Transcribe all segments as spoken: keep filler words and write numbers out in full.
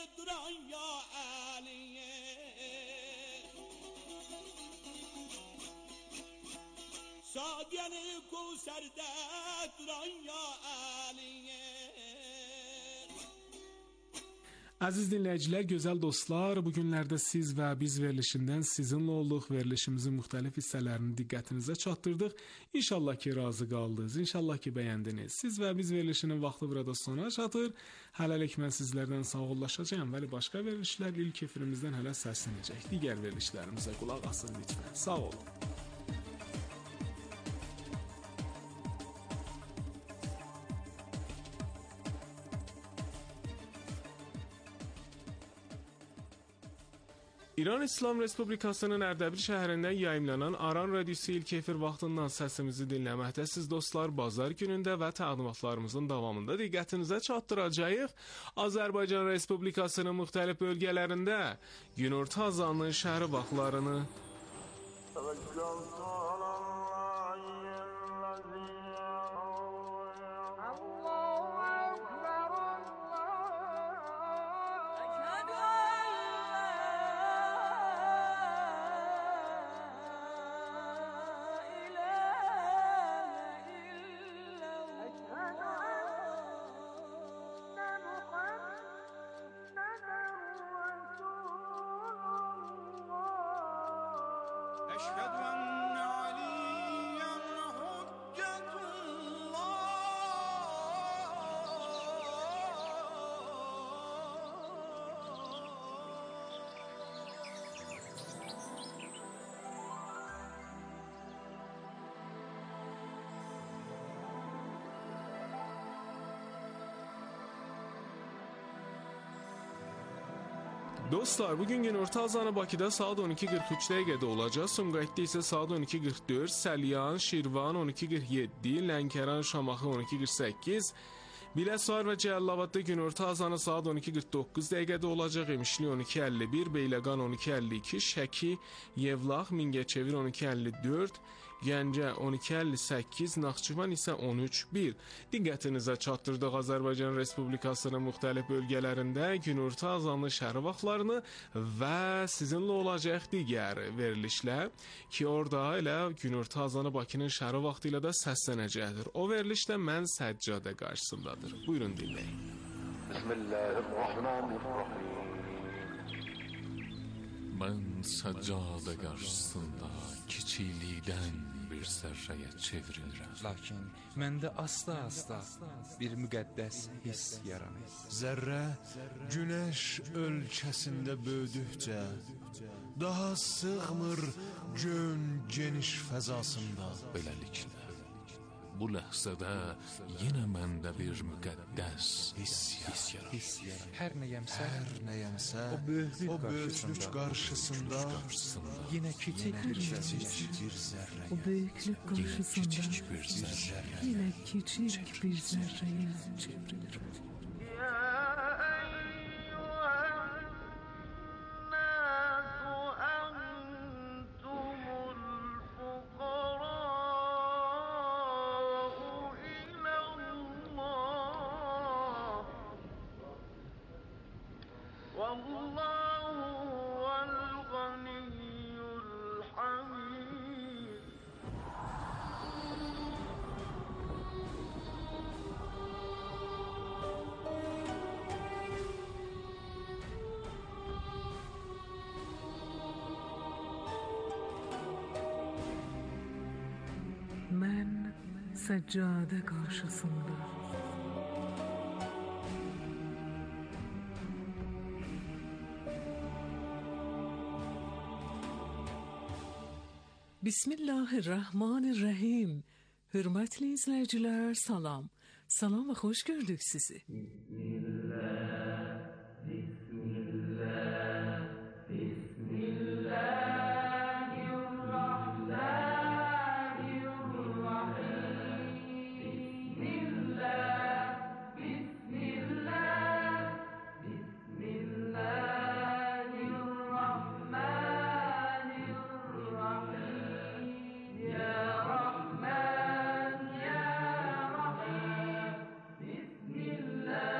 duran ya Aliye. Şadiyeni Kevser'de duran ya Aliye. Əziz dinləyicilər, gözəl dostlar, bu günlərdə siz və biz verilişindən sizinlə olduq. Verilişimizin müxtəlif hissələrini diqqətinizə çatdırdıq. İnşallah ki, razı qaldınız, inşallah ki, bəyəndiniz. Siz və biz verilişinin vaxtı burada sona çatır. Hələlik mən sizlərdən sağollaşacağım. Bəli, başqa verilişlər ilk efirimizdən hələ səslənəcək. Digər verilişlərimizə qulaq asın lütfən. Sağ olun. İran İslam Respublikasının Ərdəbil şəhərində yayımlanan Aran Radiosu ilk efir vaxtından səsimizi dinləməkdəsiz dostlar. Bazar günündə və təqdimatlarımızın davamında diqqətinizə çatdıracağıq. Azərbaycan Respublikasının müxtəlif bölgələrində günorta azanının şəhəri vaxtlarını Dostlar, bugün günorta azanı Bakıda saat on iki qırx üç dəqiqədə olacaq. Sumqayıtda isə saat on iki qırx dörd, Səlyan, Şirvan on iki qırx yeddi, Lənkəran, Şamaxı on iki qırx səkkiz, Biləsuvar və Cəlilabadda günorta azanı saat on iki qırx doqquz dəqiqədə olacaq. Emişli on iki əlli bir, Beyləqan on iki əlli iki, Şəki, Yevlax, Mingəçevir on iki əlli dörd, Gəncə on iki əlli səkkiz, Naxçıvan isə on üç bir. Diqqətinizə çatdırdıq Azərbaycan Respublikasının müxtəlif bölgələrində günorta azanlı şəhər vaxtlarını və sizinlə olacaq digər verilişlər ki, orada elə günorta azanı Bakının şəhər vaxtı ilə də səslənəcəkdir. O verilişdə mən Səccadə qarşısındadır. Buyurun dinləyin. Bismillahirrahmanirrahim. Mən Səccadə qarşısında kiçiklikdən bir zərrəyə çevrilirəm. Lakin məndə asta-asta bir müqəddəs hiss yaranır. Zərrə günəş ölkəsində böyüdükcə daha sığmır gön geniş fəzasında. Beləliklə, bu ləhzədə yenə məndə bir müqəddəs hiss yaranır. Hər nəyəmsə, Hər nəyəmsə o böyüklük o böyüklük qarşısında yenə kiçik bir zərrə. O böyüklük qarşısında yenə kiçik bir zərrəyə çevrilir. Mən Səccadə qarşısında Bismillahirrahmanirrahim. Hörmətli izləyicilər, salam. Salam və xoş gördük sizi. Bismillah, Bismillah, Bismillah. Bismillah.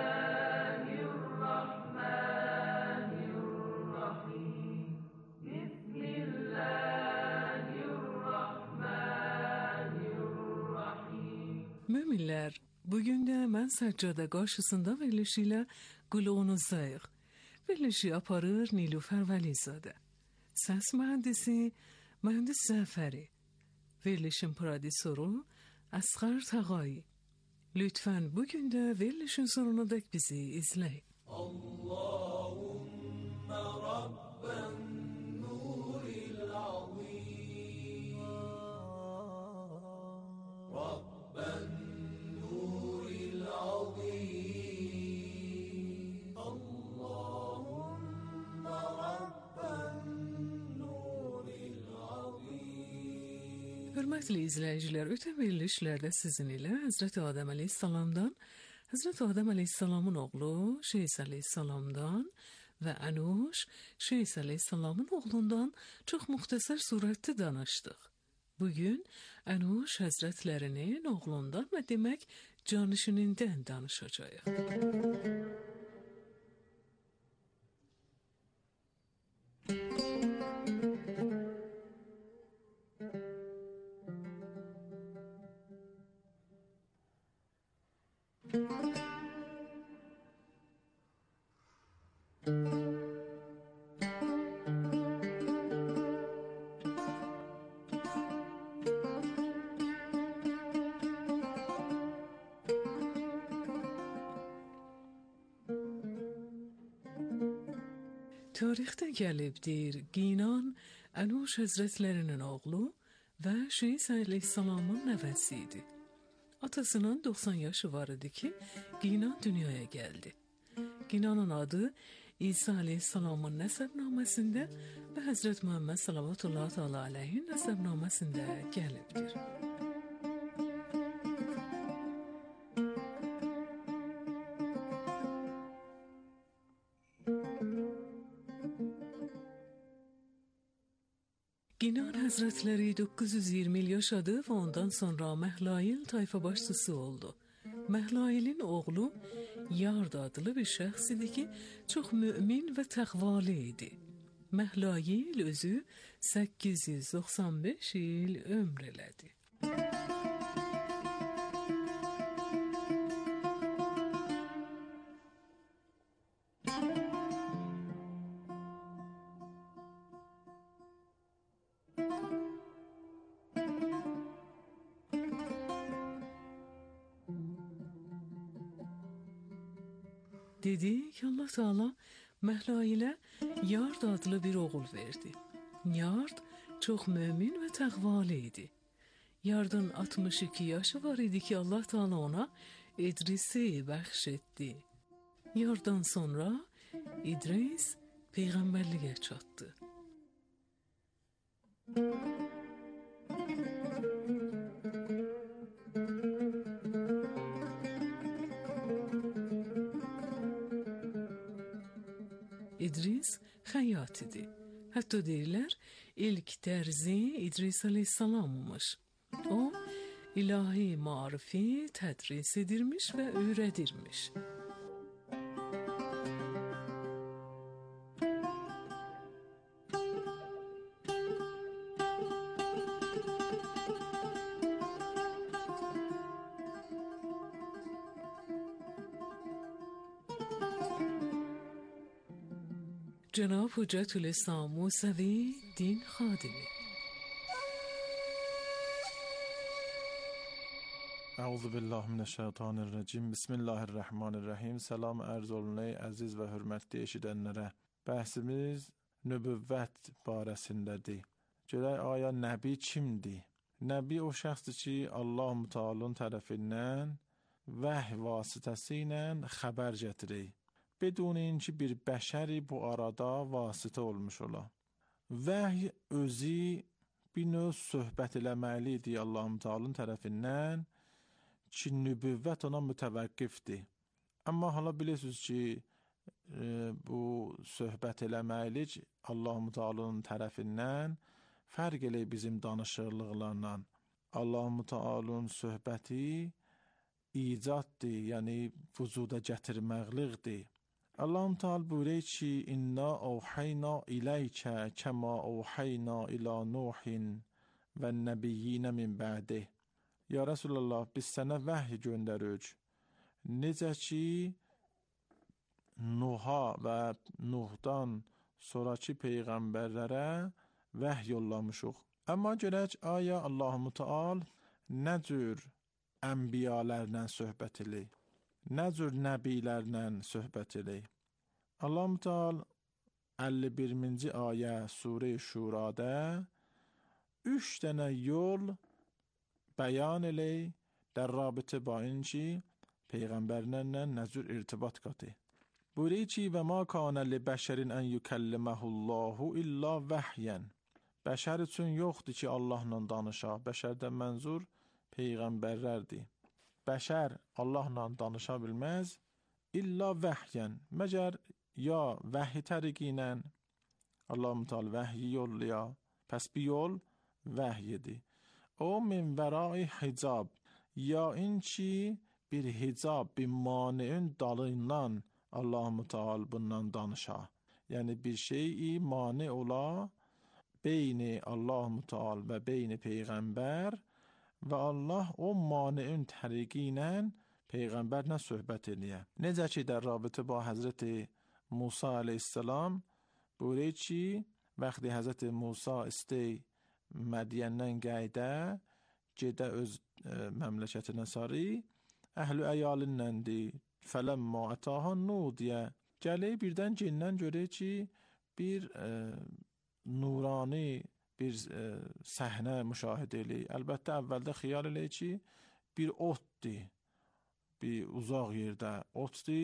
izləyicilər, bugün də mən Səccadə qarşısında verilişi ilə Qulağınızdayıq. Verilişi aparır Nilufər Vəlizadə. Səs mühəndisi Mühəndis Zəfəri. Verilişin prodüsörü Əsğər Tağayi. Lütfen bugün de verilişin sonuna dek bizi izleyin. Allahümme Rabben nuril azim Rabben nuril azim Allahümme Rabben nuril azim. Hörmətli izləyicilər, ötən verilişlərdə sizin ilə Həzrəti Adəm əleyhissalamdan, Həzrəti Adəm əleyhissalamın oğlu Şeys əleyhissalamdan və Ənuş Şeys əleyhissalamın oğlundan çox müxtəsər surətdə danışdıq. Bugün Ənuş həzrətlərinin oğlundan və demək canişinindən danışacağıq. Tarixdə gəlibdir, Qinan Ənuş həzrətlərinin oğlu və Şeys əleyhissalamın nəvəsi idi. Atasının doxsan yaşı var idi ki, Qinan dünyaya gəldi. Qinanın adı İsa əleyhissalamın nəsəbnaməsində və Həzrət Muhammed sallallahu teala aleyhin nəsəbnaməsində gəlibdir. Qinan həzrətləri doqquz yüz iyirmi il yaşadı və ondan sonra Məhlayil tayfa başçısı oldu. Məhlayilin oğlu Yard adlı bir şəxs idi ki, çox mümin və təqvalı idi. Məhlayil özü səkkiz yüz doxsan beş il ömr elədi. Dedi ki, Allah Teala Məhlayil'e Yard adlı bir oğul verdi. Yard çox mömin və təqvalı idi. Yardın altmış iki yaşı var idi ki, Allah Teala ona İdris'i bəxş etdi. Yarddan sonra İdris peyğəmbərliyə çatdı. İdris xəyyat idi. Hətta deyirlər, ilk dərzi İdris əleyhissalammış. O, ilahi marifi tədris edirmiş və öyrədirmiş. جناب حجت الاسلام موسوی دین خادمی. Əuzu billahi mineşşeytanirracim. Bismillahirrahmanirrahim. Salam ərz olunay əziz və hörmətli eşidənlərə. Bəhsimiz nübüvvət barəsindədir. Görək aya nəbi kimdir? Nəbi o şəxsdir ki, Allah Teala'nın tərəfindən vəhy vasitəsilə xəbər gətirir. بدون اینکه bir bəşəri bu arada vasitə olmuş ola. Vəhy özü bir növ söhbət eləməlidir Allah-u Teala'nın tərəfindən ki, nübüvvət ona mütəvəqqifdir. Amma hala bilirsiniz ki, e, bu söhbət eləməlik Allah-u Teala'nın tərəfindən fərq eləyir bizim danışıqlıqlarla. Allah-u Teala'nın söhbəti icaddır, yəni vücuda gətirməkliqdir. Allah Teala buyuruyor ki, inna awhayna ilayka kama awhayna ila Nuhin ve nebiyyina min ba'dih. Ya Rəsulullah, biz sənə vəhy göndəririk. Necə ki Nuha və Nuhdan sonraki peyğəmbərlərə vəhy yollamışıq. Amma görək aya Allah-u Teala nə cür ənbiyalarla söhbət eləyir, nə cür nəbilərlə söhbət eləyir. Allah-u Teala əlli birinci ayə Surə Şurada üç dənə yol bəyan eləyir در رابطه با اینکه پیغمبرlərlə nə cür irtibat qatı. Buyuruyor ki və ma kana li bəşərin an yukallimahu Allahu illa vəhyan. Bəşər üçün yoxdur ki Allahla danışa. Bəşərdən mənzur peyğəmbərlərdir. Bəşər Allahla danışa bilməz illa vəhyan. Məgər ya vəhy təriqi ilə Allah-u Teala vəhyi yolluya. Pəs bir yol vəhyidir. O min vərai hicab. Ya in ki bir hicab, bir mani'in dalından Allah-u Teala bundan danışa. Yəni bir şeyi mani ola beyni Allah-u Teala və beyni peyğəmbər və Allah o mani'in təriqi ilə peyğəmbərlə söhbət edir. Necə ki در رابطه با حضرت موسی علیه السلام buyuruyor ki vəxti Həzrət Musa istəy Mədiyəndən qayda gedə öz e, məmləkətinə sarı əhl-i əyalındandır. Fələmma ətaha nudiyə. Gəlir birdən cindən görür ki bir e, nurani bir e, səhnə müşahidə eləyir. Əlbəttə əvvəldə xiyal eləyir ki bir otdur. Bir uzaq yerdə otdur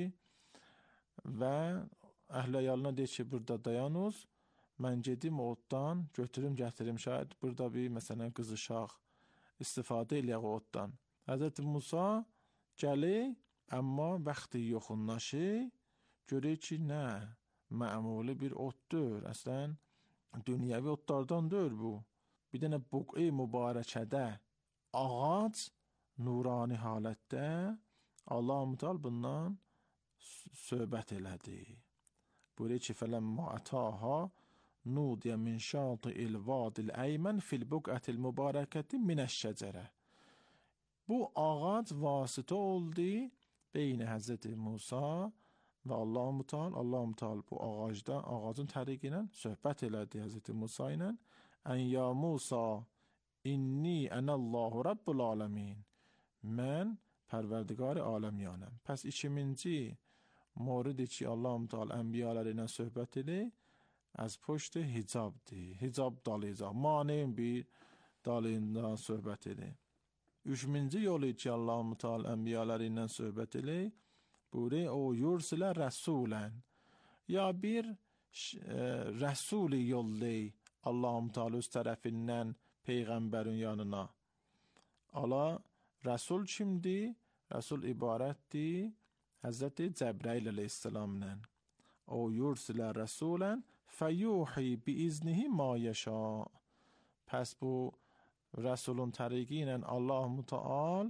və əhl-i əyalına deyir ki burada dayanız. Mən gedim otdan, götürüm, gətirim, şayad burada bir, məsələn, qızışaq, istifadə eləyək otdan. Həzrət Musa gəlir, amma vaxtı yoxunlaşır, görür ki, nə, məmuli bir otdur, əslən, dünyəvi otlardan deyil bu. Bir dənə buqi mübarəkədə, ağac, nurani halətdə, Allah-u Teala bundan söhbət elədi. Buyuruyor ki, fələmmə ətaha, nudiyə min şatı'il vadil əymən fil buqətil mübarəkəti minəşşəcərə. Bu ağac vasitə oldu beyni Həzrət Musa və Allah-u Teala. Allah-u Teala bu ağacdan, ağacın təriqi ilə söhbət elədi Həzrət Musa ilə. Ən ya Musa, inni ənəllahu Rabbul aləmin. Mən pərverdigar aləmiyanəm. Pəs ikinci moridi ki Allah-u Teala ənbiyaları ilə söhbət edir, از پشت حجاب دی حجاب dalıcaq mane'in bir dalından söhbət edir. Üçüncü yolu ki Allah-u Teala ənbiyaları ilə söhbət edir, buyuruyor o yursilə rəsulən. Ya bir e, rəsuli yollayır Allah-u Teala öz tərəfindən peyğəmbərin yanına. Ala rəsul kimdir? Rəsul ibarətdir Həzrət Cəbrail əleyhissalamla. O yursilə rəsulən fəyuhi biiznihi ma yəşa. Pəs bu rəsulun təriqi ilə Allah-u Teala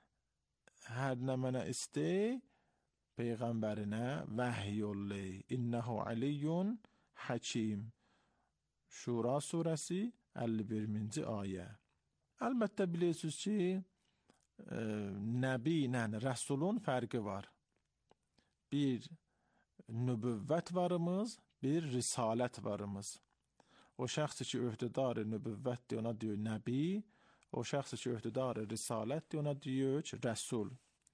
hər nə mənə istəy peyğəmbərinə vəhy yollayır. İnnəhu aliyyun həkim. Şura surəsi əlli birinci ayə. Əlbəttə bilirsiniz ki e, nəbi ilə rəsulun fərqi var. Bir nübüvvət varımız, bir risalət varımız. O şəxsi ki öhdədarı nübüvvətdir, ona deyir nəbi. O şəxsi ki öhdədarı risalətdir, ona deyir rəsul.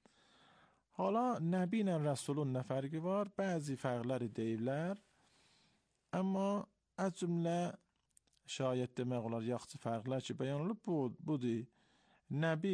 Hala nəbi ilə rəsulun nə fərqi var? Bəzi fərqləri deyirlər. Amma az cümlə şayət demək olar yaxşı fərqlər ki bəyan olub bu, budur. Nəbi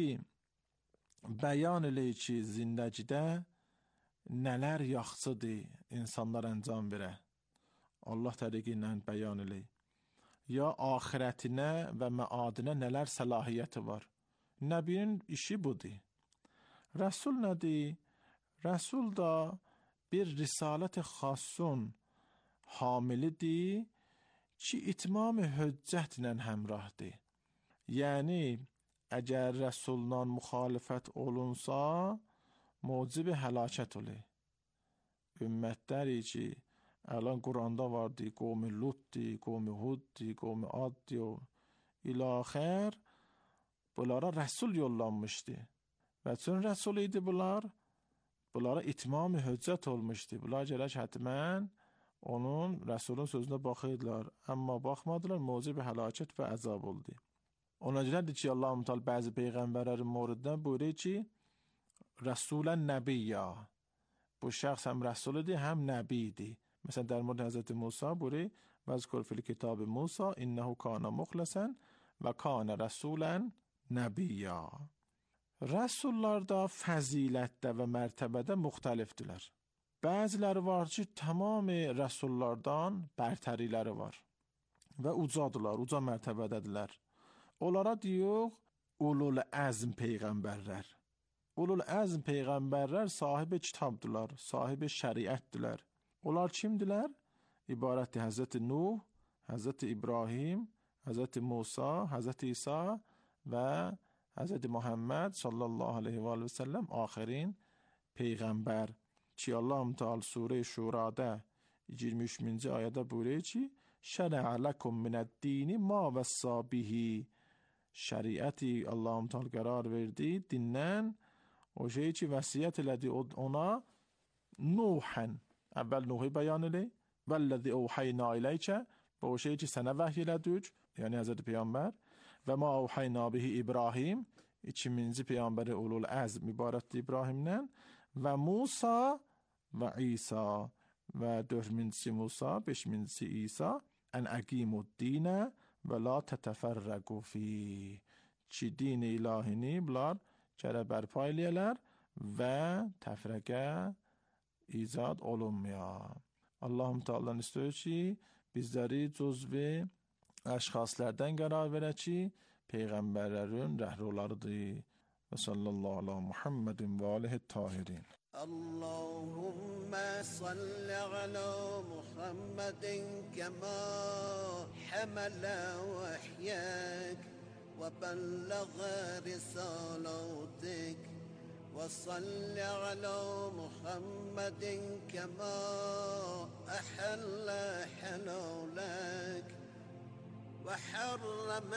bəyan eləyir ki zindəcidə nələr yaxşıdır insanlar əncam verə. Allah təriqi ilə bəyan eləyir. Ya axirətinə və məadinə nələr səlahiyyəti var. Nəbinin işi budur. Rəsul nədir? Rəsul da bir risalət-i xassun hamilidir ki itmam-ı höccətlə həmrahdır. Yəni əgər rəsuldan müxalifət olunsa mucib həlakət olur. Ümmətləri ki الان Quranda vardı, qovmi Lutdi, qovmi Huddi, qovmi Addi, ilaxər. bunlara rəsul yollanmışdı. Və çün rəsul idi bunlar? Bunlara itmam-ı hüccət olmuşdu. Bunlar gərək hətimən onun, rəsulun sözünə baxıydılar. Amma baxmadılar, məcib həlakət və əzab oldu. Ona görədir ki, Allah-u Teala bəzi peyğəmbərlərin mövriddən buyurur ki, Rəsulən nəbiyyə. Bu şəxs həm rəsul idi, həm nəbi idi. Məsələn, در مورد حضرت موسی بوری وذکر فی الکتاب موسی انه کان مخلصا و کان رسولا نبیا. Rəsullarda fəzilətdə və mərtəbədə müxtəlifdirlər. Bəziləri var ki, tamamı rəsullardan bərtəriləri var və ucadılar, uca mərtəbədədirlər. Onlara deyirik, ulul əzm peyğəmbərlər. Ulul əzm peyğəmbərlər sahibi kitabdırlar, sahibi şəriətdirlər. Onlar kimdilər? İbarətdir Həzrəti Nuh, Həzrəti İbrahim, Həzrəti Musa, Həzrəti İsa və Həzrəti Muhammed sallallahu aleyhi və səlləm axirin peyğəmbər ki, Allah-u Teala Surə-i Şurada iyirmi üçüncü ayədə buyurur ki, şərə ləkum minəd-dini ma vəssa bihi. Şəriəti Allah-u Teala qərar verdi, dindən o şey ki, vəsiyyət elədi ona Nuhən. Əvvəl Nuhi bəyan elə, vəlləzi əvhəynə iləykə, bu o şey ki, sənə vəhy elədik, yəni Həzrəti Peyğəmbər, və ma əvhəynə bihi İbrahim, ikinci Peyğəmbəri ulul əzm ibarətdir İbrahimdən, və Musa və İsa, və dördüncüsü Musa, beşincisi İsa, ən əqimud dinə və la tətəfərrəqu fi, ki, din-i ilahini bunlar gərək bərpa eləyələr və təfrəqə icad olunmuyor. Allah-u Teala'dan istiyor ki, bizləri cüzvi əşxaslərdən qərar verək ki, peyğəmbərlərin rəhrolarıdır. Və sallallahu ala Muhammedin və alihi tahirin. Allahümme salli ala Muhammedin kema hamala vahyek ve bellaga risalatik. وصل على محمد كما أحل حلالك وحرم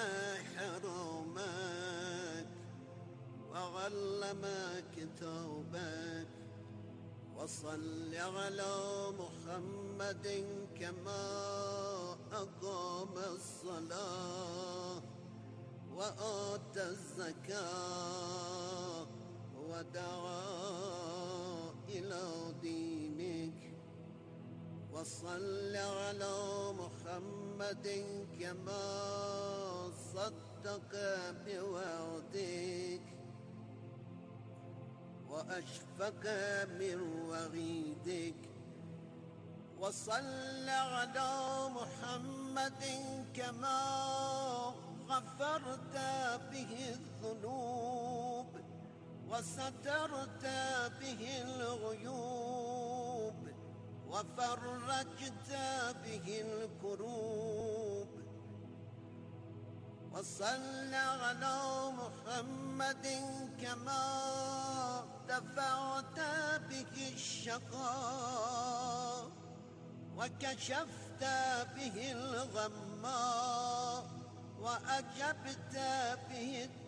حرامك وعلم كتابك وصل على محمد كما أقام الصلاة وآتى الزكاة ودعا إلى دينك وصل على محمد كما صدق بوعدك وأشفق من وعيدك وصل على محمد كما غفرت به الذنوب وسترت به الغيوب وفرجت به الكروب وصل على محمد كما دفعت به الشقاء وكشفت به الغماء وأجبت به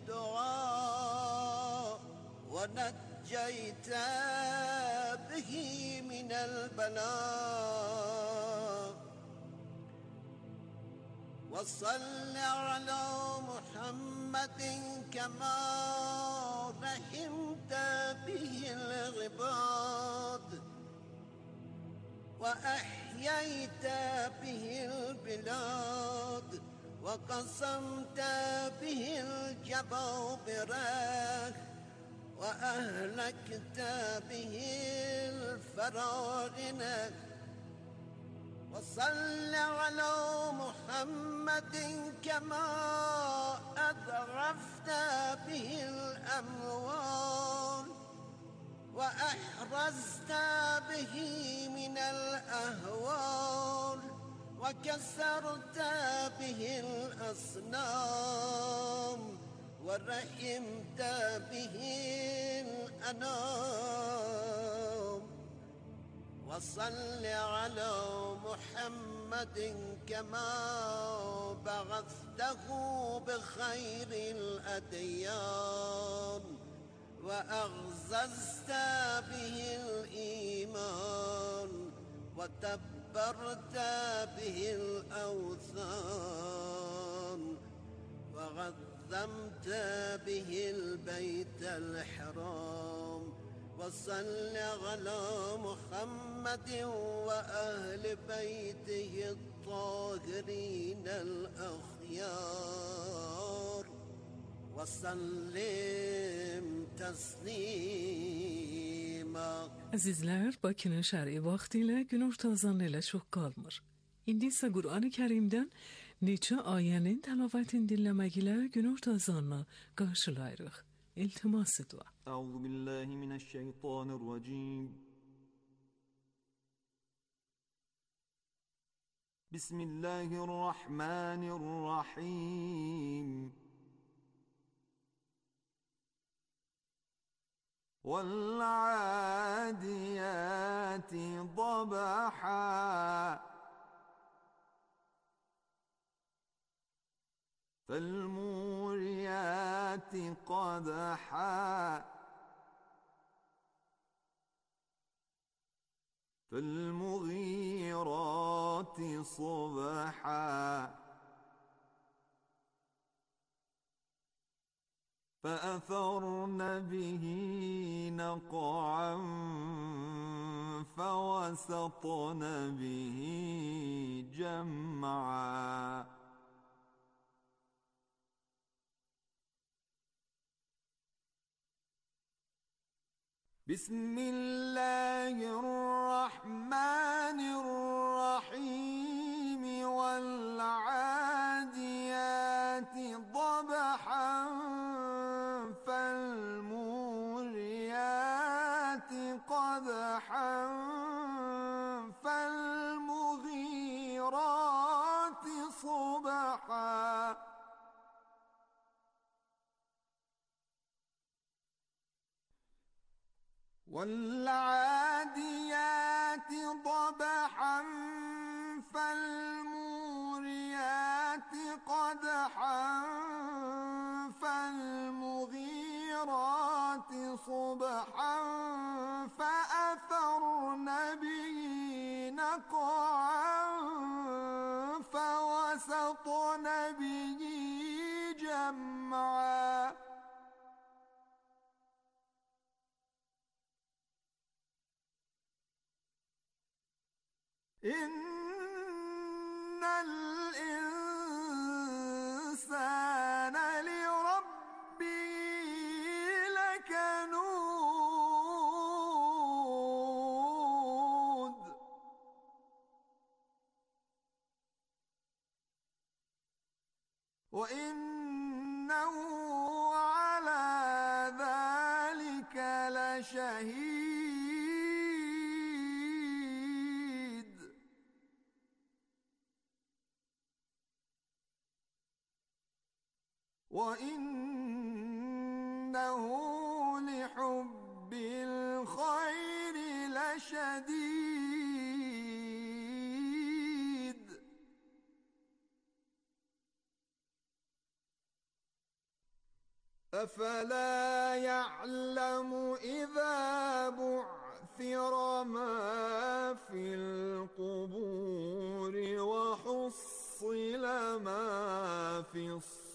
الدعاء ونجيت به من البلاء وصل على محمد كما رحمت به العباد وأحييت به البلاد وقسمت به الجبابرة وأهلكت به الفراعنة وصل على محمد كما أضعفت به الأموال وأحرزت به من الأهوال وكسرت به الأصنام ورحمت به الأنام وصل على محمد كما بعثته بخير الأديان وأعززت به الإيمان وتبرت به الأوثان وغذمت به البيت الحرام وصل على محمد وأهل بيته الطاهرين الأخيار وسلم تسليما. Əzizlər, Bakının şər'i vaxtı ilə günorta azanı ilə çox qalmır. İndi isə Qur'an-ı Kərimdən neçə ayənin təlavətini dinləmək ilə günorta azanını qarşılayırıq. İltimas dua. Euzu billahi mineşşeytanirracim. Bismillahirrahmanirrahim. وَالْعَادِيَاتِ ضَبْحًا فَالْمُورِيَاتِ قَدْحًا فَالْمُغِيرَاتِ صُبْحًا فأثرن به نقعا فوسطن به جمعا بسم الله الرحمن الرحيم والعاديات ضبحا فالموريات قدحا فالمغيرات صبحا والعاديات ضبحا فالموريات قدحا فالمغيرات صبحا فأثرن به نقعا فوسطن به جمعا إن الإنسان لربه لكنود وإنه على ذلك لشهيد وإنه لحب الخير لشديد أفلا يعلم إذا بعثر ما في القبور وحصل ما في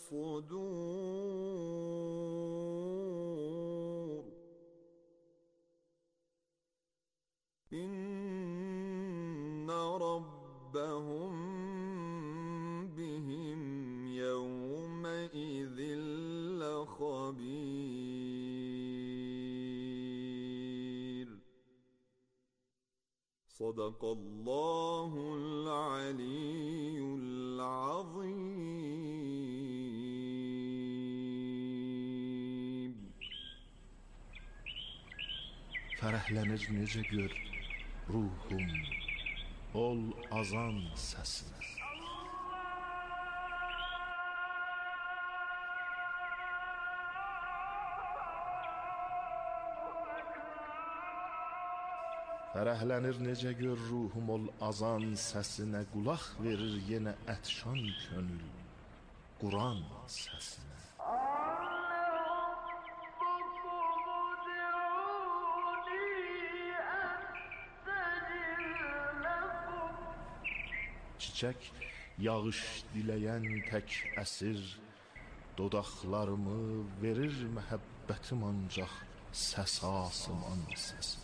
الصدور إن ربهم بهم يومئذ لخبير صدق الله العلي العظيم. Fərəhlənir necə gör ruhum, ol azan səsinə. Fərəhlənir necə gör ruhum ol azan səsinə, qulaq verir yenə ətşan könül Quran səsinə. Çiçək yağış diləyən tək əsir, dodaqlarımı verir məhəbbətim ancaq səs asıman səsinə.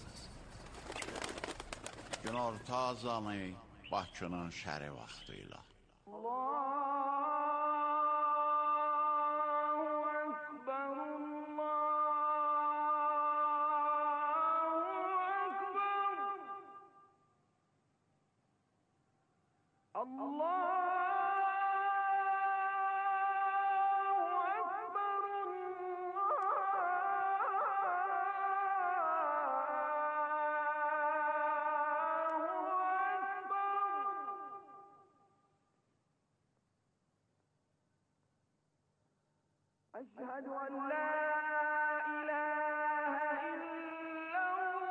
Günorta azanı Bakının şəri vaxtıyla. أشهد أن لا إله إلا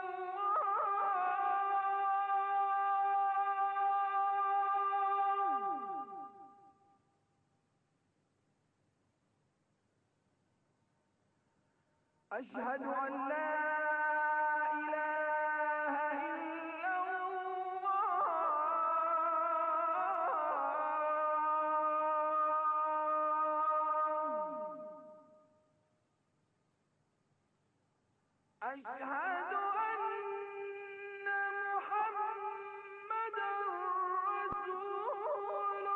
الله أشهد أن لا أشهد أن محمدًا رسول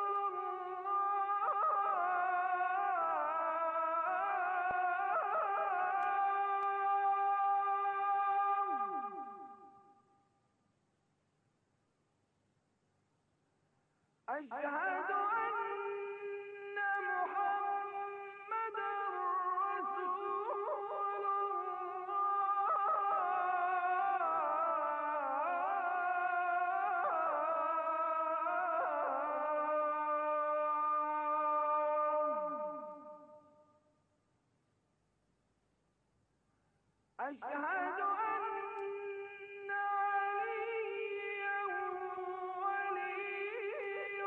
الله أشهد أن محمدًا أشهد أن عليا ولي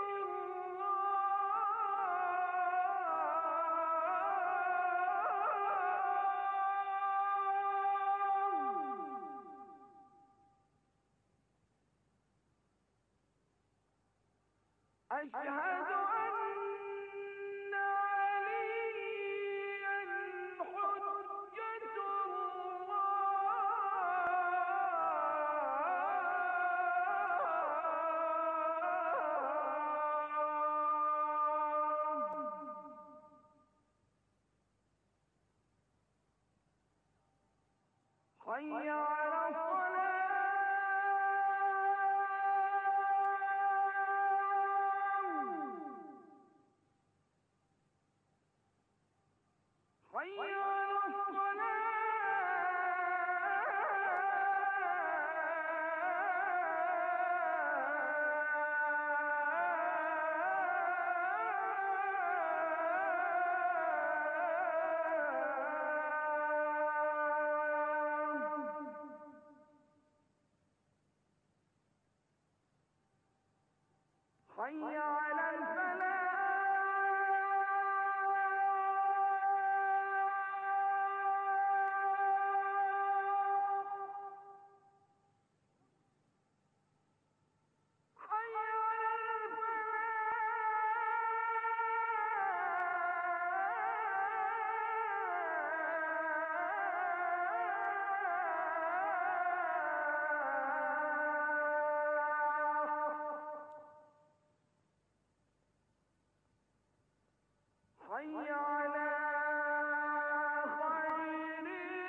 الله أشهد أن عليا حجة حي على الصلاة حي على حي على الفلاح حي على حي على خير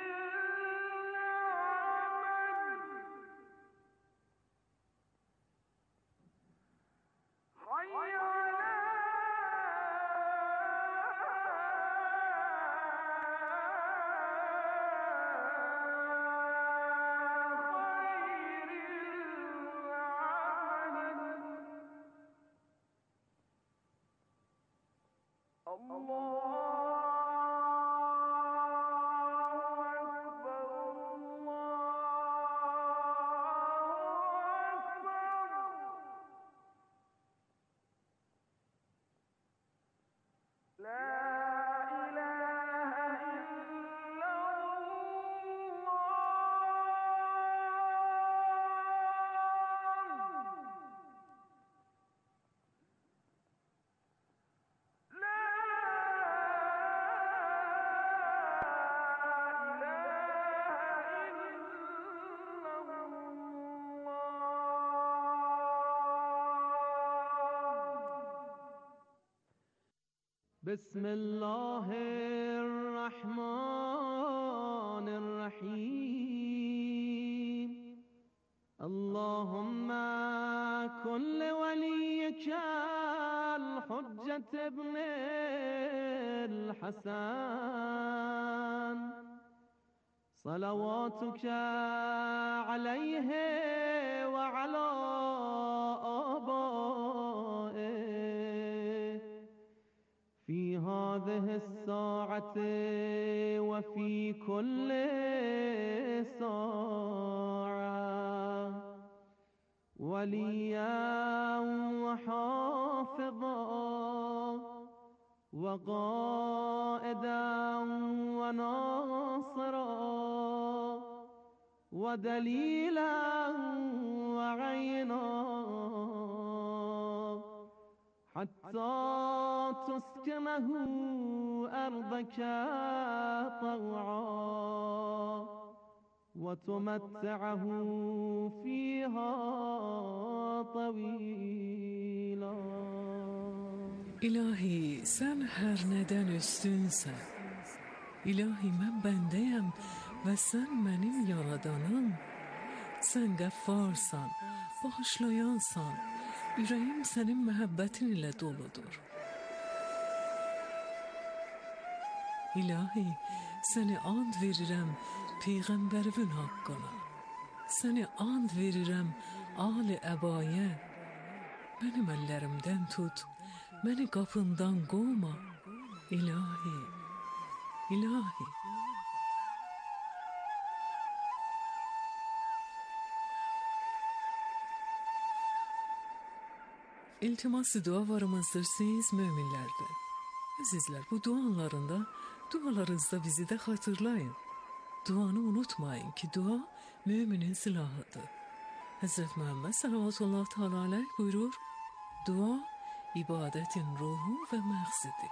العمل حي على خير العمل الله أكبر الله بسم الله الرحمن الرحيم اللهم كن لوليك الحجة ابن الحسن صلواتك عليه وعلى آبائه في هذه الساعة وفي كل ساعة وليا وحافظا وقائدا وناصرا ودليلا وعينا حتى تسكنه أرضك طوعا وتمتعه فيها طويلا. İlahi sen her neden üstünsen. İlahi ben bendeyim ve sen benim yaradanım. Sen gaffarsan, bağışlayansan, ürəyim senin məhəbbətin ilə doludur. İlahi səni and verirəm Peyğəmbərimin haqqına. Səni and verirəm Ali Əbayə. Mənim əllərimdən tut, məni qapından qovma. İlahi, İlahi. İltimas-ı dua varımızdır siz müminlərdə. Əzizlər, bu dualarında, dualarınızda bizi də xatırlayın. Duanı unutmayın ki, dua müminin silahıdır. Həzrət Muhammed sallallahu teala aleyh buyurur, dua ibadetin ruhu ve məqsidi.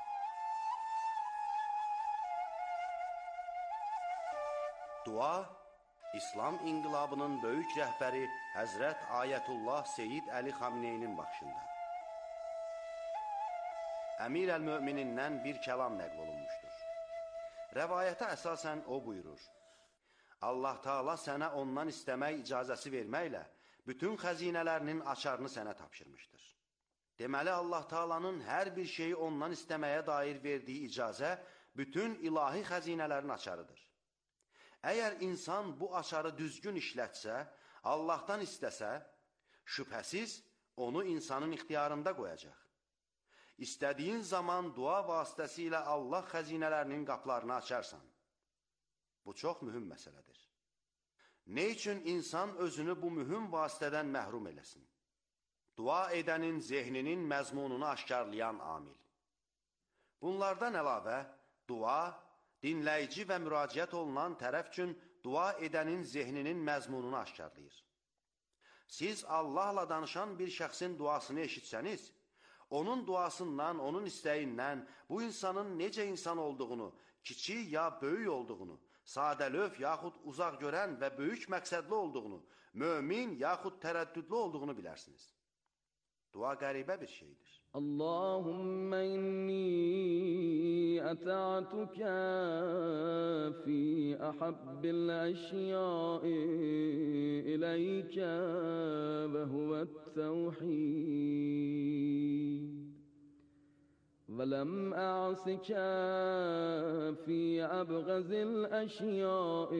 Dua, İslam inqilabının böyük rəhbəri Həzrət Ayətullah Seyyid Əli Xamneynin baxışında. Əmir əl-Möminindən bir kəlam nəql olunmuşdur. Rəvayətə əsasən o buyurur, Allah Taala sənə ondan istəmək icazəsi verməklə bütün xəzinələrinin açarını sənə tapşırmışdır. Deməli, Allah Taalanın hər bir şeyi ondan istəməyə dair verdiyi icazə bütün ilahi xəzinələrin açarıdır. Əgər insan bu açarı düzgün işlətsə, Allahdan istəsə, şübhəsiz onu insanın ixtiyarında qoyacaq. İstədiyin zaman dua vasitəsilə Allah xəzinələrinin qapılarını açarsan. Bu çox mühüm məsələdir. Ne üçün insan özünü bu mühüm vasitədən məhrum eləsin? Dua edənin zehninin məzmununu aşkarlayan amil. Bunlardan əlavə, dua, dinləyici və müraciət olunan tərəf üçün dua edənin zehninin məzmununu aşkarlayır. Siz Allahla danışan bir şəxsin duasını eşitsəniz, onun duasından, onun istəyindən bu insanın necə insan olduğunu, kiçik ya böyük olduğunu, sadəlöv yaxud uzaq görən və böyük məqsədli olduğunu, mömin yaxud tərəddüdlü olduğunu bilərsiniz. Dua qəribə bir şeydir. اللهم إني أطعتك في أحب الأشياء إليك وهو التوحيد ولم أعصك في أبغض الأشياء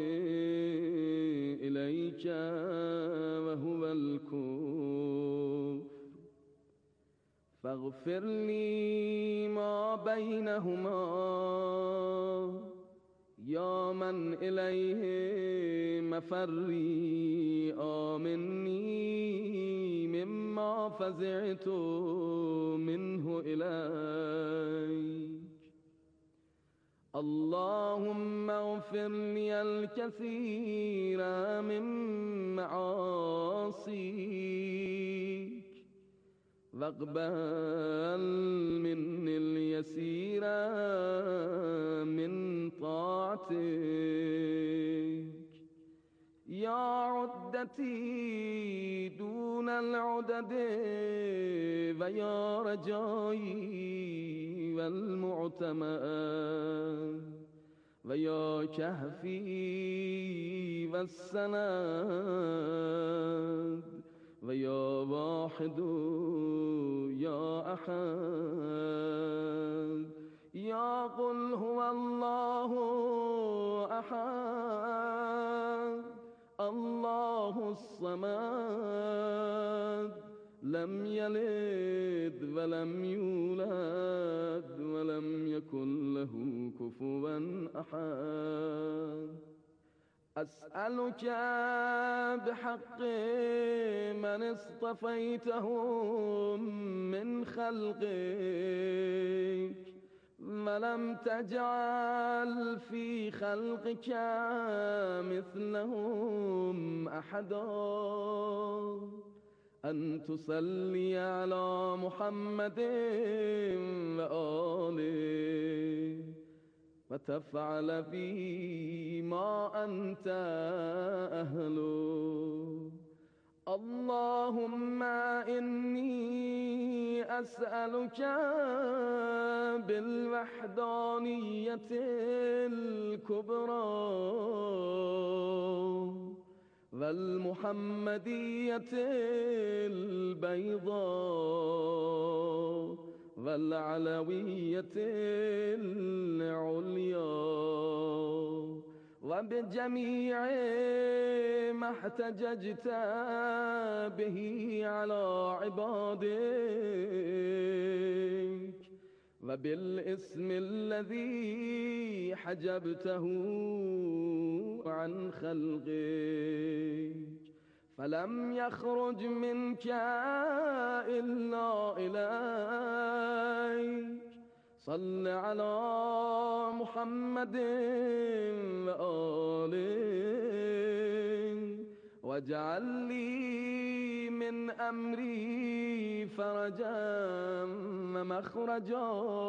إليك وهو الكفر فاغفر لي ما بينهما يا من إليه مفري آمني مما فزعت منه إليك اللهم اغفر لي الكثير من معاصيك واقبل مني اليسير من طاعتك يا عدتي دون العدد ويا رجائي والمعتمد ويا كهفي والسند ويا واحد يا أحد يا قل هو الله أحد الله الصمد لم يلد ولم يولد ولم يكن له كفوا أحد أسألك بحق من اصطفيتهم من خلقك ولم تجعل في خلقك مثلهم أحدا أن تصلي على محمد وآله وتفعل به ما أنت أهله اللهم إني أسألك بالوحدانية الكبرى والمحمدية البيضاء والعلوية العليا وبجميع ما احتججت به على عبادك وبالاسم الذي حجبته عن خلقك فلم يخرج منك إلا إليك صل على محمد وآله واجعل لي من أمري فرجا ومخرجا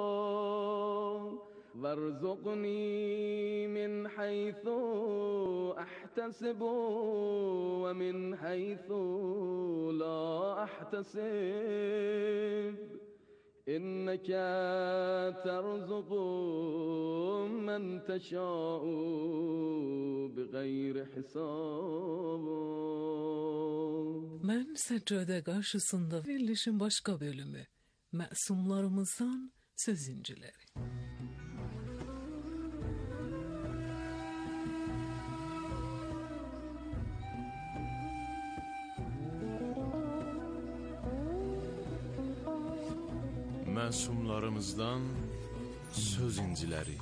وارزقني من حيث أحتسب ومن حيث لا أحتسب إنك ترزق من تشاء بغير حساب. Ben Seccade karşısında verilişin başka bölümü, Məsumlarımızdan Söz İncileri. Məsumlarımızdan Söz İnciləri.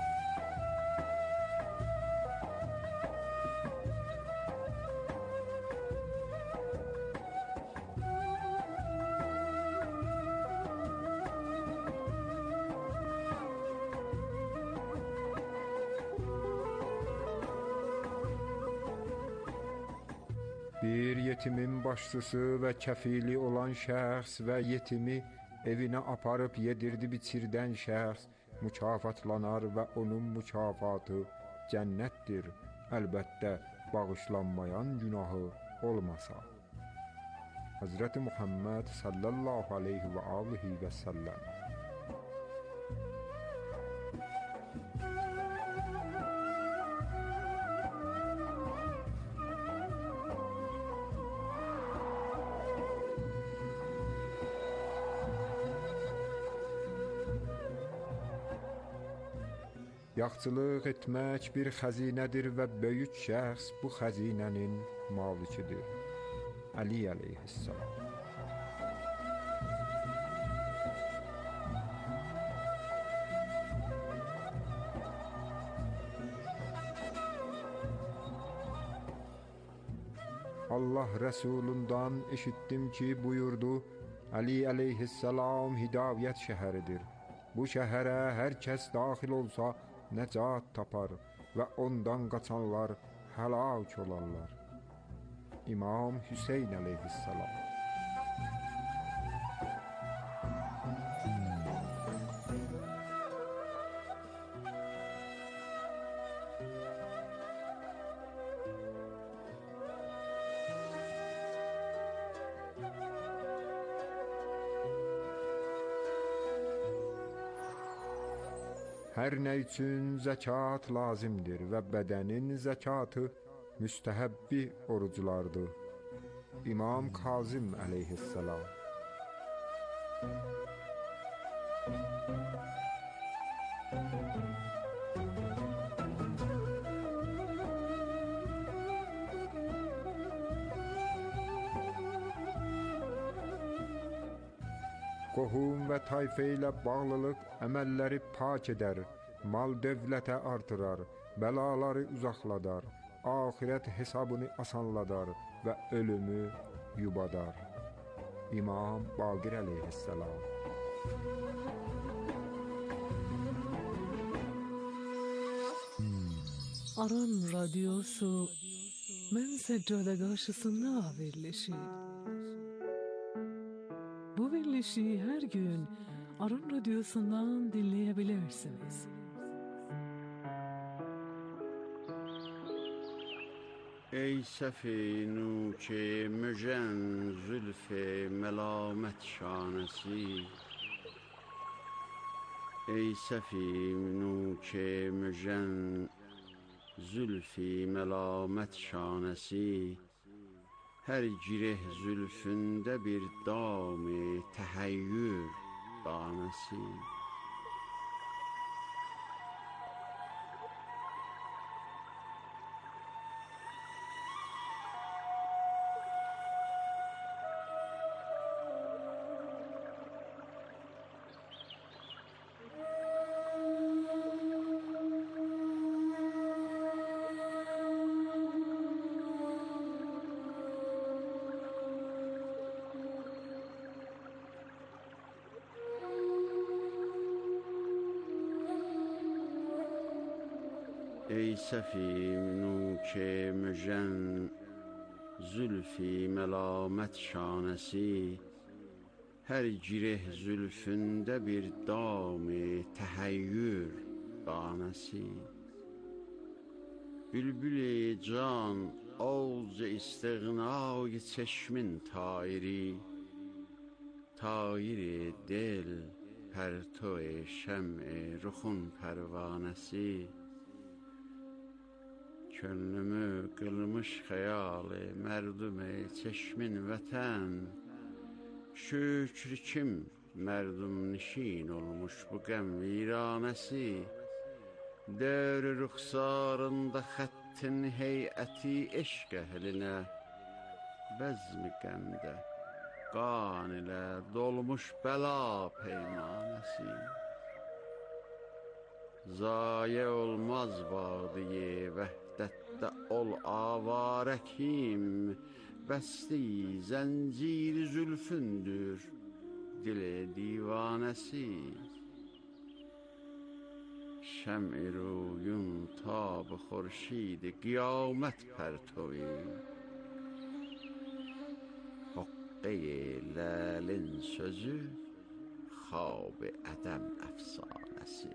Bir yetimin başçısı və kəfili olan şəxs və yetimi evinə aparıb yedirdi biçirdən şəxs mükafatlanar və onun mükafatı cənnətdir, əlbəttə bağışlanmayan günahı olmasa. Hazreti Muhammed sallallahu aleyhi və alihi və səlləm. Yaxçılıq etmək bir xəzinədir və böyük şəxs bu xəzinənin malikidir. Ali əleyhissalam. Allah Rəsulundan eşitdim ki, buyurdu, Ali əleyhissalam hidayət şəhəridir. Bu şəhərə hər kəs daxil olsa, nəcat tapar və ondan qaçanlar həlak olarlar. İmam Hüseyn əleyhissalam. Hər nə üçün zəkat lazımdır və bədənin zəkatı müstəhəbbi oruclardır. İmam Kazım əleyhissalam. Qohum və tayfə ilə bağlılıq əməlləri pak edər, mal dövlətə artırar, bəlaları uzaqladar, axirət hesabını asanladar və ölümü yubadar. İmam Baqir əleyhissalam. Aran radyosu mən səccada qarşısında verilişi. Bu verilişi her gün Aran radyosundan dinleyebilirsiniz. Ey sefinu ki müjen zülfe melamet şanesi, ey sefinu ki müjen zülfi melamet şanesi, her gireh zülfünde bir dam-ı tehayyür danesi. Ey sefinu ki müjen zülfi melamet şanesi, her gireh zülfünde bir dam-ı tehayyür danesi. Bülbül-i can avz-ı istiğna-i çeşmin tairi, tairi dil perto-i şem-i ruhun pervanesi. Könlümü kılmış hayali merdum-i çeşmin vətən, şükür kim merdum nişin olmuş bu qəm viranəsi. Dövr-ü rüxsarında xəttin heyəti eşq əhlinə, bəzmi qəmdə qan ilə dolmuş bəla peymanəsi. Zayə olmaz vadiye vəhdətdə ol avare kim, bəsti zəncir zülfündür dil-i divanəsi. Şəm-i ruyun tab-ı xurşid-i qiyamət pərtovi, hoqqe-i ləlin sözü xab-ı ədəm əfsanəsi.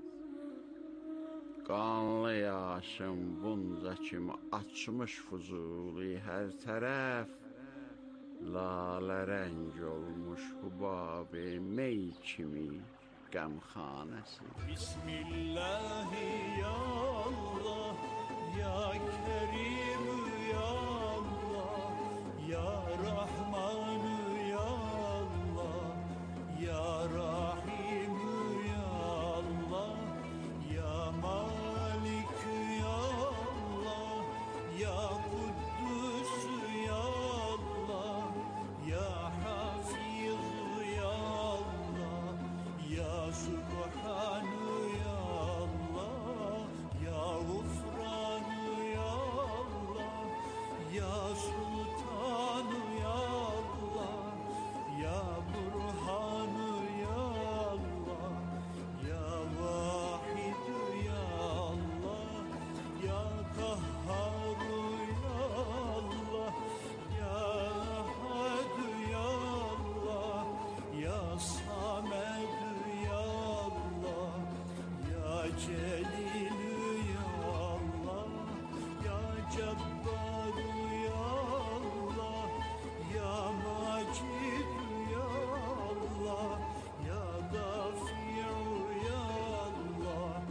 Qanlı yaşım bunca kimi açmış Fuzuli hər tərəf, lalə rəng olmuş hubab-ı mey kimi qəmxanəsi. Bismillahi ya Allah, ya Kerim ya Allah, ya Rahman ya Allah, ya Rahim ya Allah, ya Malik ya Allah, ya Kuddus ya Allah, ya Hafiz ya Allah, ya Subhan ya Allah, ya Gufran ya Allah, ya Sultan ya Allah, ya Burhan ya Allah, ya Vahid ya Allah, ya Kahhar ya Allah, ya Ahad ya Allah, ya Samed ya Allah, ya Celil ya Allah, ya Cebbar ya Allah, ya Macid ya Allah, ya Dafi'u ya Allah,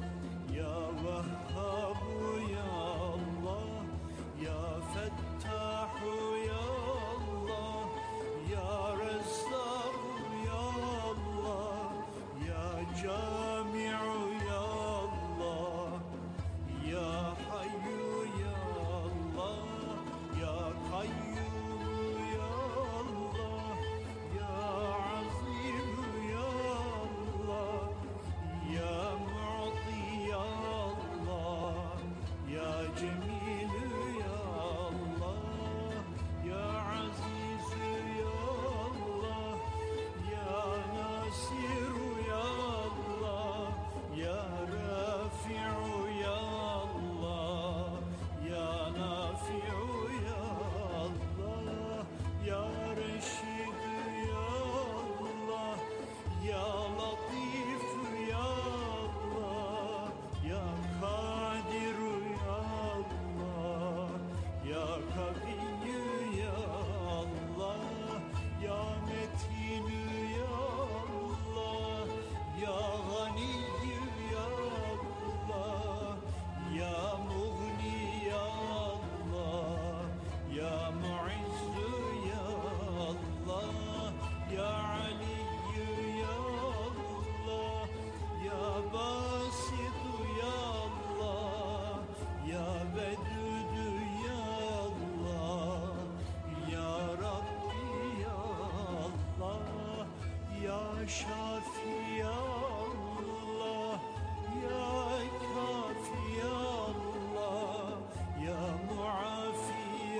شافي الله يا كافي الله يا معافي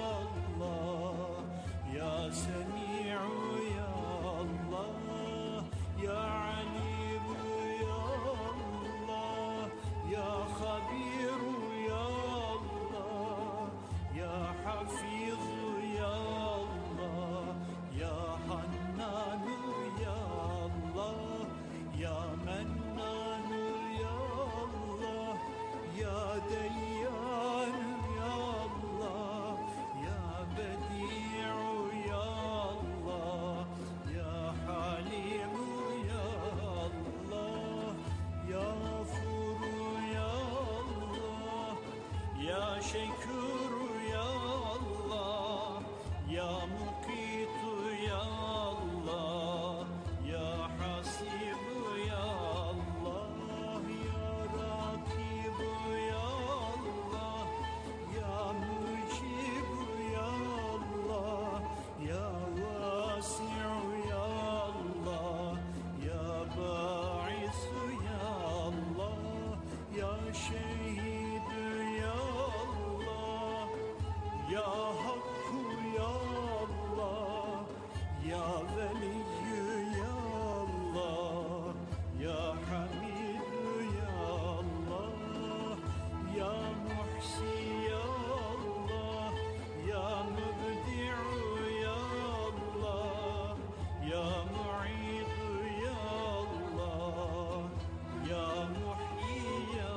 الله يا سميع يا الله يا عليم يا الله يا خبير يا الله يا حفيظ يا الله يا حنان يا الله يا منان يا الله يا ديان يا الله يا بديع يا الله يا حليم يا الله يا غفور يا الله يا شكور يا الله يا مقيت يا الله يا حسيب يا الله يا راقب يا الله يا مجيب يا الله يا واسع يا الله يا باعث يا الله يا شهيد يا الله يا حق يا الله يا ولي يا الله يا حميد يا الله يا محسي يا الله يا مبدع يا الله يا معيد يا الله يا محيي يا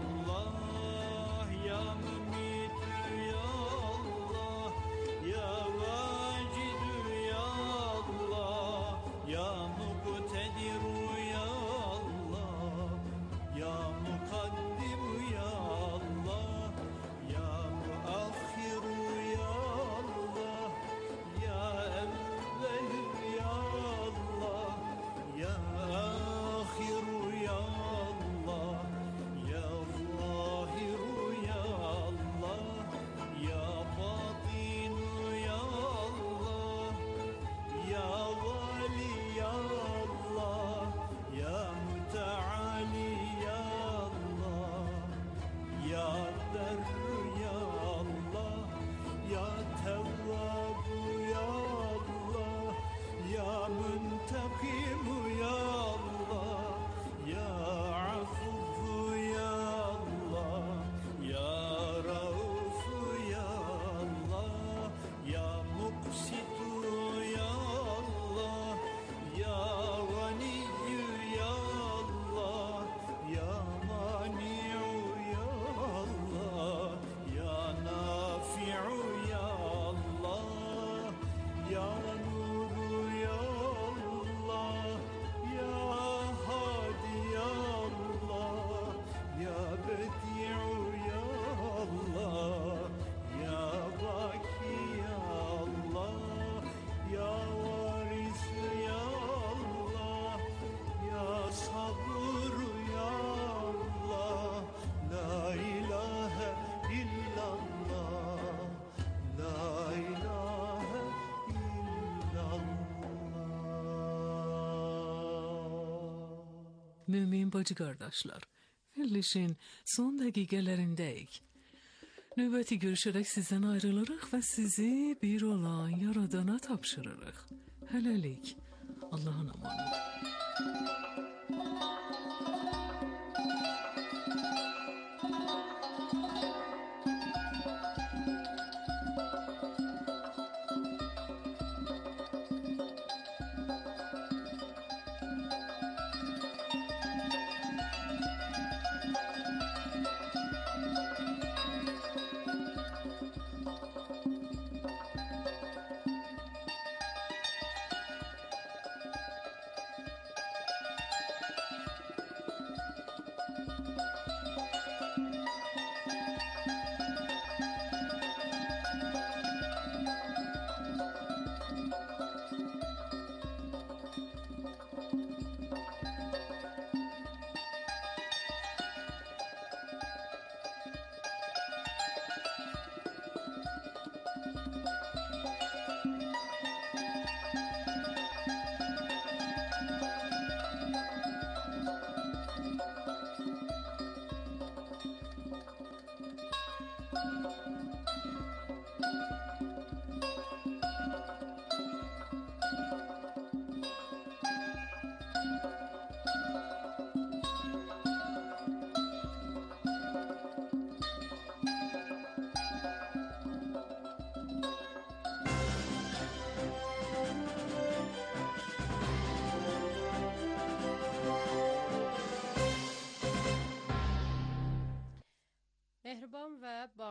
الله يا مميت يا الله يا واجد يا الله يا مقتدر يا الله يا مقدم يا الله يا مؤخر يا الله يا أول يا الله يا آخر يا الله يا ظاهر يا الله يا باطن يا الله يا والي يا الله يا متعالي يا الله يا بر يا الله يا تواب يا الله يا منتقم يا الله يا عفو يا الله يا رؤوف يا الله يا مقسط يا الله يا غني يا الله يا مانع يا الله يا نافع يا الله يا نور يا الله يا هادي يا الله يا بديع يا الله يا باكي يا الله يا وارث يا الله يا صبور يا الله لا إله إلا الله لا إله إلا الله. Mümin bacı qardaşlar, verilişin son dəqiqələrindəyik. Növbəti görüşərək sizdən ayrılırıq və sizi bir olan Yaradana tapşırırıq. Hələlik, Allahın amanı.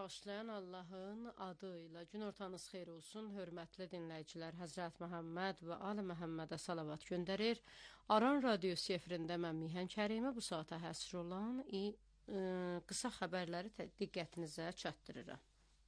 bağışlayan Allahın adı ilə günortanız xeyir olsun, hörmətli dinləyicilər. Həzrət Məhəmməd və Ali Məhəmmədə salavat göndərir. Aran radiosu efirində mən Mihan Kərimi bu saata həsr olan i, ə, qısa xəbərləri diqqətinizə çatdırıram.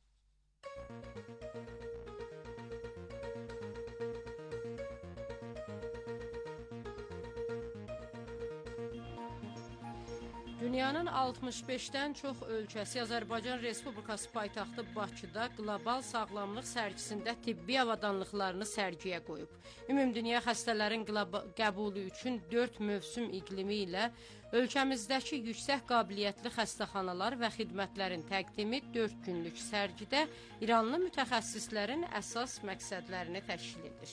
Dünyanın altmış beşdən çox ölkəsi Azərbaycan Respublikası paytaxtı Bakıda qlobal sağlamlıq sərgisində tibbi avadanlıqlarını sərgiyə qoyub. Ümumdünya xəstələrin qəbulu üçün dörd mövsüm iqlimi ilə ölkəmizdəki yüksək qabiliyyətli xəstəxanalar və xidmətlərin təqdimi dörd günlük sərgidə İranlı mütəxəssislərin əsas məqsədlərini təşkil edir.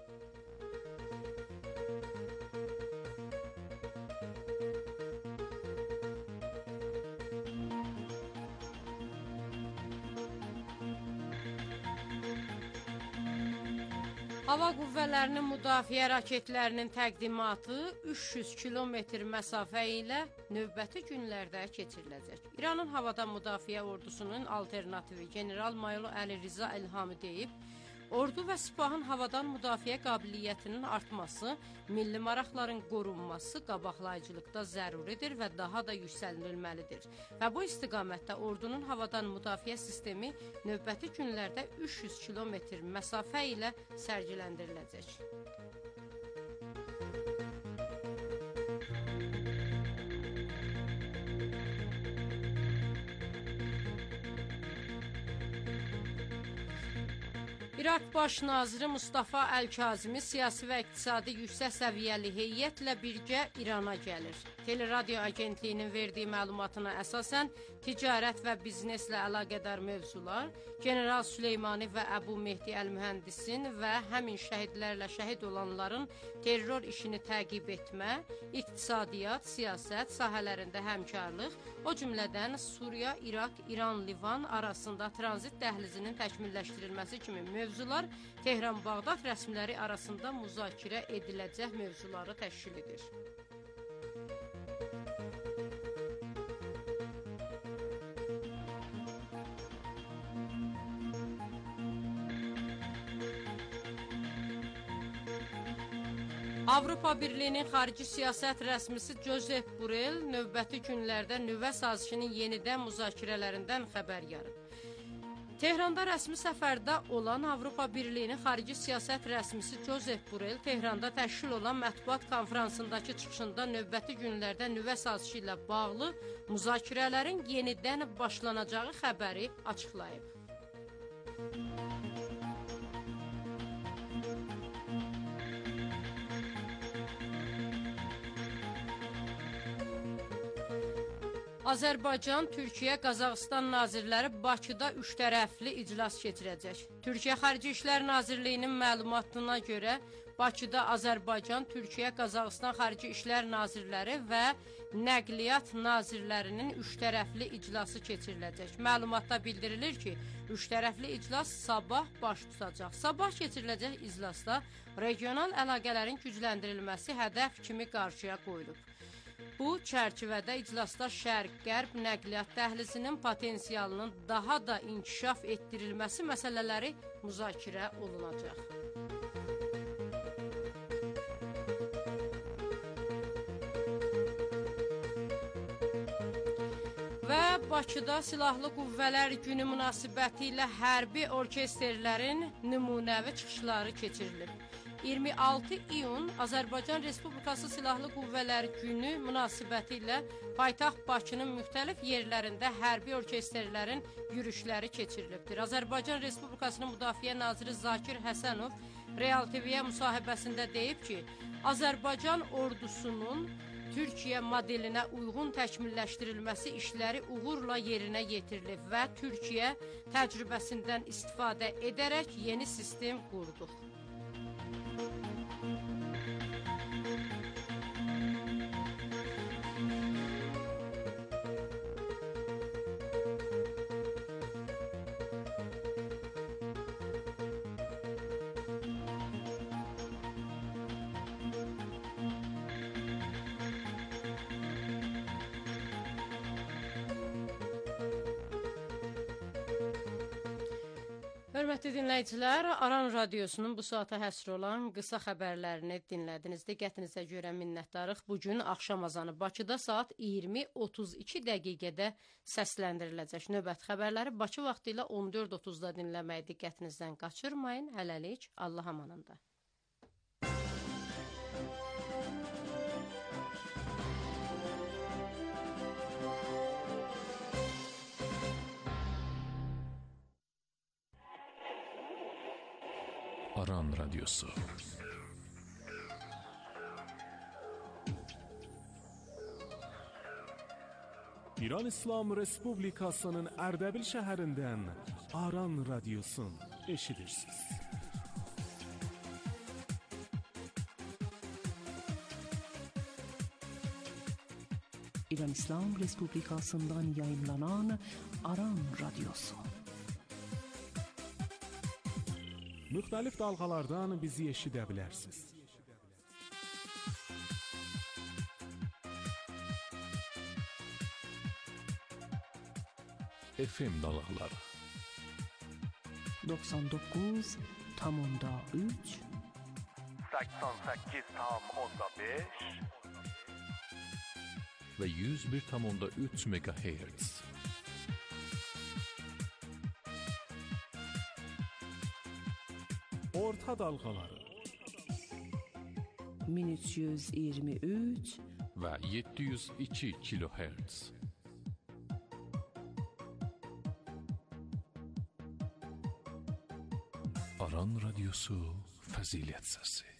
Hava qüvvələrinin müdafiə raketlərinin təqdimatı üç yüz kilometr məsafə ilə növbəti günlərdə keçiriləcək. İranın havadan müdafiə ordusunun alternativi general-mayor Əli Riza Elhami deyib, ordu və Sipahın havadan müdafiə qabiliyyətinin artması, milli maraqların qorunması qabaqlayıcılıqda zəruridir və daha da yüksəlilməlidir. Və bu istiqamətdə ordunun havadan müdafiə sistemi növbəti günlərdə üç yüz kilometr məsafə ilə sərgiləndiriləcək. İraq Baş Naziri Mustafa Əl-Kazimi siyasi və iqtisadi yüksək səviyyəli heyətlə birgə İrana gəlir. Teleradio agentliyinin verdiyi məlumatına əsasən ticarət və bizneslə əlaqədar mövzular, General Süleymani və Əbu Mehdi Əl-Mühəndisin və həmin şəhidlərlə şəhid olanların terror işini təqib etmə, iqtisadiyyat, siyasət sahələrində həmkarlıq, o cümlədən Suriya, İraq, İran, Livan arasında tranzit dəhlizinin təkmilləşdirilməsi kimi mövzular Tehran-Bağdad rəsmiləri arasında müzakirə ediləcək mövzuları təşkil edir. Avropa Birliyinin xarici siyasət rəsmisi Josep Borrell növbəti günlərdə nüvə sazişinin yenidən müzakirələrindən xəbər yarıb. Tehranda rəsmi səfərdə olan Avropa Birliyinin xarici siyasət rəsmisi Josep Borrell Tehranda təşkil olan mətbuat konfransındakı çıxışında növbəti günlərdə nüvə sazişi ilə bağlı müzakirələrin yenidən başlanacağı xəbəri açıqlayıb. Azərbaycan, Türkiyə, Qazaxıstan nazirləri Bakıda üç tərəfli iclas keçirəcək. Türkiyə Xarici İşlər Nazirliyinin məlumatına görə Bakıda Azərbaycan, Türkiyə, Qazaxıstan Xarici İşlər Nazirləri və Nəqliyyat Nazirlərinin üç tərəfli iclası keçiriləcək. Məlumatda bildirilir ki, üç tərəfli iclas sabah baş tutacaq. Sabah keçiriləcək iclasda regional əlaqələrin gücləndirilməsi hədəf kimi qarşıya qoyulub. Bu çərçivədə iclasda şərq-qərb nəqliyyat dəhlizinin potensialının daha da inkişaf etdirilməsi məsələləri müzakirə olunacaq. Və Bakıda Silahlı Qüvvələr Günü münasibəti ilə hərbi orkestrlərin nümunəvi çıxışları keçirilib. iyirmi altı iyun Azərbaycan Respublikası Silahlı Qüvvələr Günü münasibəti ilə paytaxt Bakının müxtəlif yerlərində hərbi orkestrlərin yürüşləri keçirilibdir. Azərbaycan Respublikasının Müdafiə Naziri Zakir Həsənov Real T V-yə müsahibəsində deyib ki, Azərbaycan ordusunun Türkiyə modelinə uyğun təkmilləşdirilməsi işləri uğurla yerinə yetirilib və Türkiyə təcrübəsindən istifadə edərək yeni sistem qurduq. Hörmətli dinləyicilər, Aran Radiosunun bu saata həsr olan qısa xəbərlərini dinlədiniz. Diqqətinizə görə minnətdarıq. Bugün axşam azanı Bakıda saat iyirmi otuz iki dəqiqədə səsləndiriləcək. Növbət xəbərləri Bakı vaxtı ilə on dörd otuzda dinləməyi diqqətinizdən qaçırmayın. Hələlik, Allah amanında. Aran Radyosu. İran İslam Respublikasının Ərdəbil şəhərindən Aran Radyosun eşidirsiniz. İran İslam Respublikasından yayınlanan Aran Radyosu. Müxtəlif dalğalardan bizi eşidə bilərsiniz. F M dalğaları doksan doqquz tam onda üç səksən səkkiz tam onda beş və yüz bir tam onda üç megahertz. Orta dalğaları min üç yüz iyirmi üç və yeddi yüz iki kilohertz. Aran Radyosu Fəzilət Səsi.